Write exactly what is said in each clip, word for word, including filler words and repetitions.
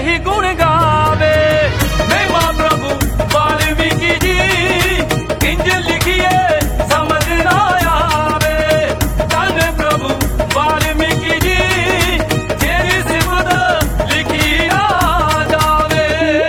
ही गुण गावे। महिमा प्रभु वाल्मीकि जी इंज लिखिए समझ ना आवे। धन प्रभु वाल्मीकि जी तेरी सिमत लिखी ना जावे।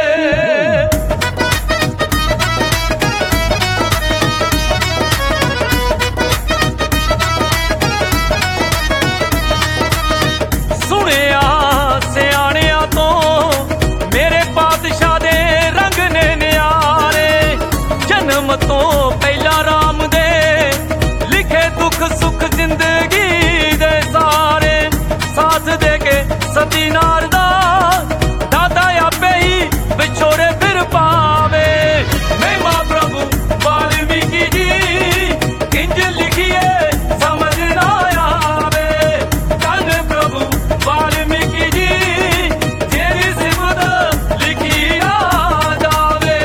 सुनिया सियाणिया तो मेरे पातशाह दे रंग ने न्यारे। जन्म तो पहला राम दे लिखे दुख सुख जिंदगी दे सारे। साथ दे के सती नारदा दादा आपे ही विछोड़े फिर पावे। महिमा प्रभु वाल्मीकि जी इंज लिखिए समझ ना आवे। धन प्रभु वाल्मीकि जी तेरी सिमत लिखी ना जावे।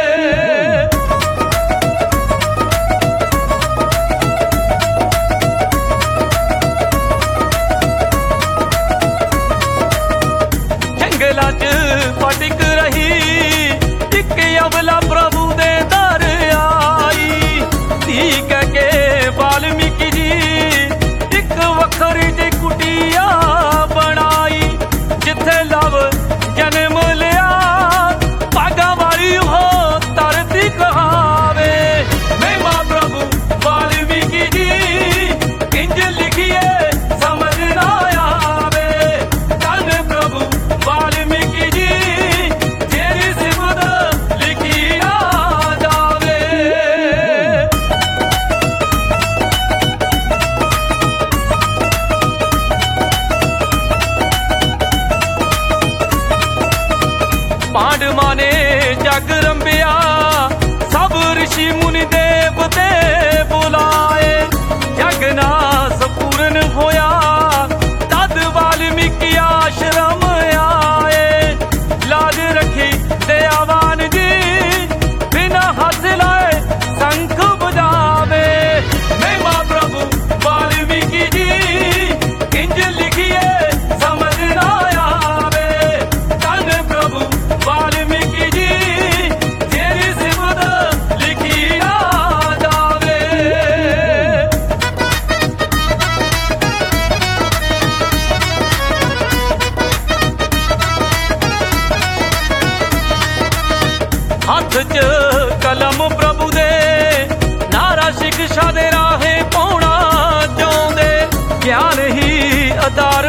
जंगलां च फटिक रही इक अबला प्रभु दे दर आई। धी कह के वाल्मीकि जी इक वखरी जी कुटिया बनाई। जिथे लव जन्म लिया भागा वाली हो धरती कहावे। महिमा प्रभु वाल्मीकि जी इंज लिखिए समझ ना आवे। धन प्रभु वाल्मीकि जी तेरी सिमत लिखी ना जावे। पांडवां ने जग रंबिया सब ऋषि मुनि देवते बुलाए। जग ना संपूर्ण होया तद वाल्मीकि आश्रम आए। लाज रखी दयावान जी बिना हंस लाए शंख बजावे। महिमा प्रभु वाल्मीकि जी इंज लिखिए समझ ना आवे। धन प्रभु वाल्मीकि जी तेरी सिमत लिखी ना जावे। हथ च कलम प्रभु दे नारा शिक्षा दे राहे पौना चाहुंदे। ज्ञान ही आधार